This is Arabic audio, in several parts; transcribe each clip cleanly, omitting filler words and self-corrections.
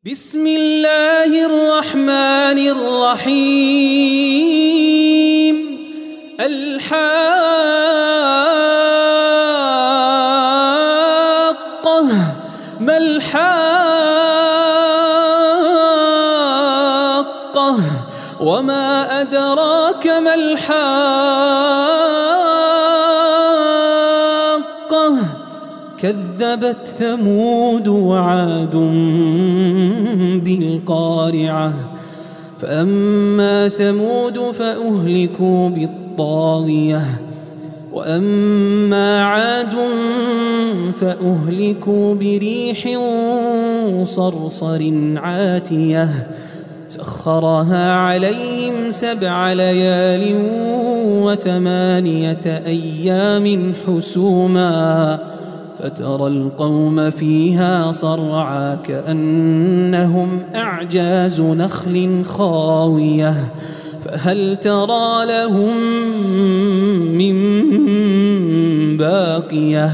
بسم الله الرحمن الرحيم. الحاقة ما الحاقة وما أدراك ما الحاقة كذبت ثمود وعاد بالقارعة فأما ثمود فأهلكوا بالطاغية وأما عاد فأهلكوا بريح صرصر عاتية سخرها عليهم 7 ليال و8 أيام حسوما فترى القوم فيها صرعى كأنهم أعجاز نخل خاوية فهل ترى لهم من باقية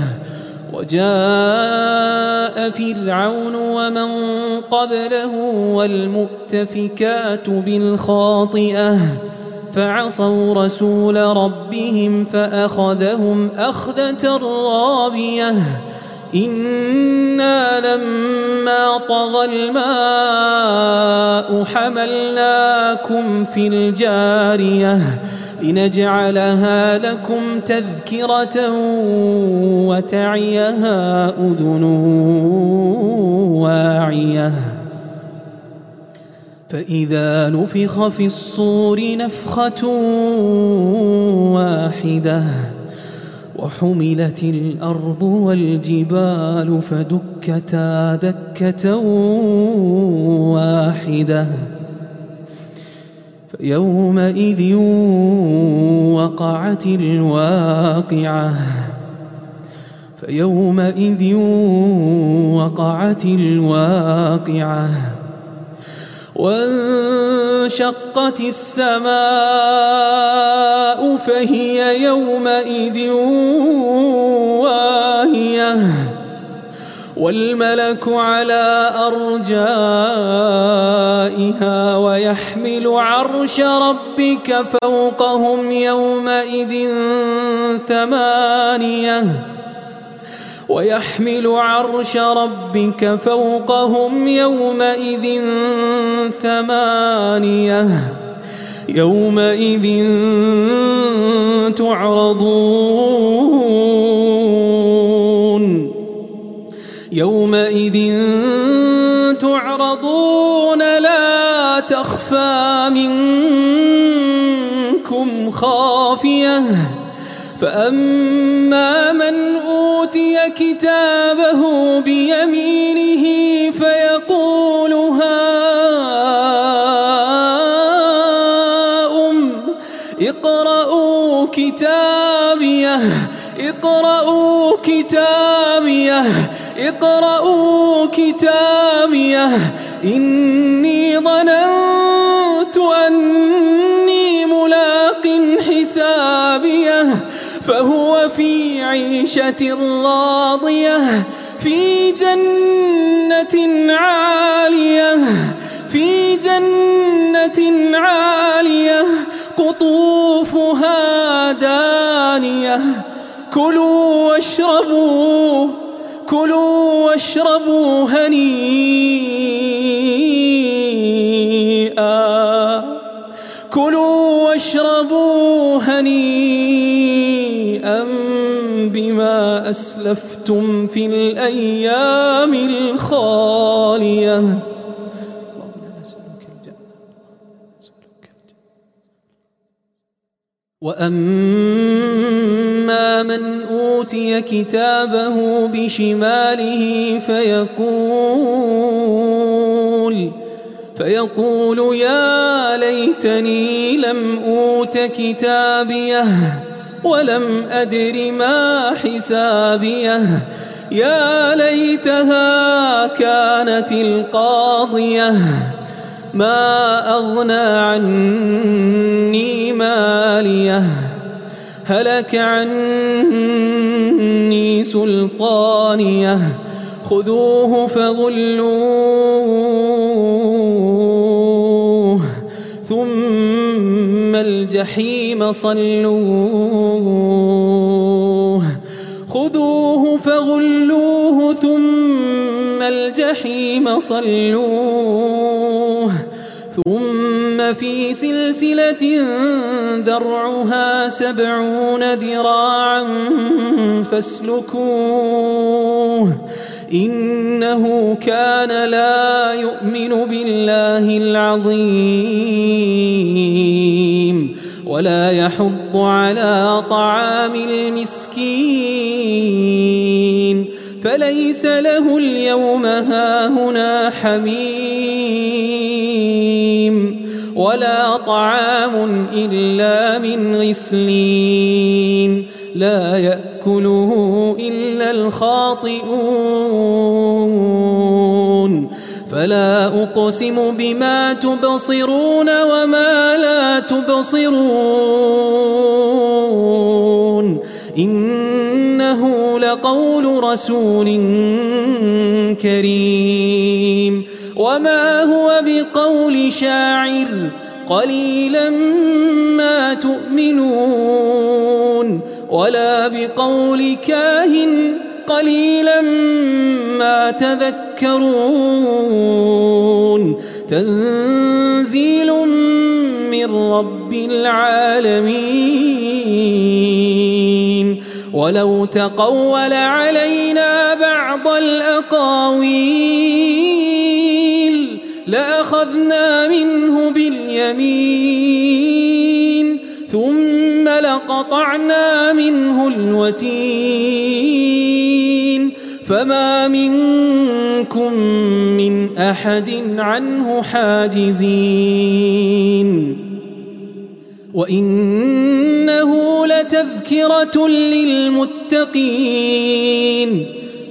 وجاء فرعون ومن قبله والمؤتفكات بالخاطئة فعصوا رسول ربهم فأخذهم أخذة رابية إنا لما طغى الماء حملناكم في الجارية لنجعلها لكم تذكرة وتعيها أذن واعية فإذا نفخ في الصور نفخة واحدة وحملت الأرض والجبال فدكتا دكة واحدة فيومئذ وقعت الواقعة فيومئذ وقعت الواقعة وانشقت السماء فهي يومئذ واهية والملك على أرجائها ويحمل عرش ربك فوقهم يومئذ 8 ويحمل عرش ربك فوقهم يومئذ 8 يومئذ تعرضون لا تخفى منكم خافية فأما من أوتي كتابه بيمينه فيقول هاؤم اقرءوا كتابيه اقرءوا كتابيه اقرءوا كتابيه إني ظننت أني ملاق حسابيه فهو في عيشة راضية في جنة عالية في جنة عالية قطوفها دانية كلوا واشربوا هنيئا كلوا واشربوا هنيئا بما أسلفتم في الأيام الخالية اللهم نسألك الجنة وأما من أوتي كتابه بشماله فيقول يا ليتني لم أوت كتابيه ولم أدر ما حسابيه يا ليتها كانت القاضية ما أغنى عني ماليه هلك عني سلطانيه خذوه فغلوه فغلوه ثم الجحيم صلوه خذوه فغلوه ثم الجحيم صلوه ثم في سلسلة ذرعها 70 ذراعا فاسلكوه إنه كان لا يؤمن بالله العظيم ولا يحض على طعام المسكين فليس له اليوم هاهنا حميم ولا طعام إلا من غسلين لا يأكله إلا الخاطئون فلا أقسم بما تبصرون وما لا تبصرون إنه لقول رسول كريم وما هو بقول شاعر قليلا ما تؤمنون ولا بقول كاهن قليلا ما تذكرون تنزيل من رب العالمين ولو تقول علينا بعض الأقاويل لأخذنا منه باليمين ثم لقطعنا منه الوتين فما منكم من أحد عنه حاجزين وإنه لتذكرة للمتقين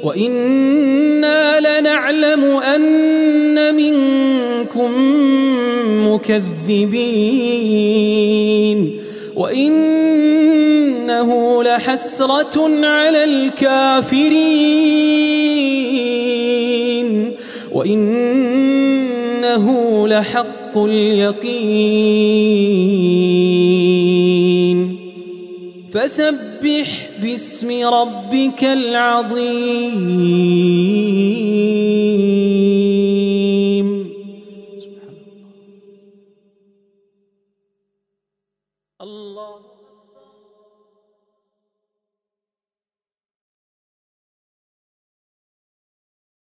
وإنا لنعلم أن منكم مكذبين وإنه لحسرة على الكافرين وإنه لحق اليقين فسبح باسم ربك العظيم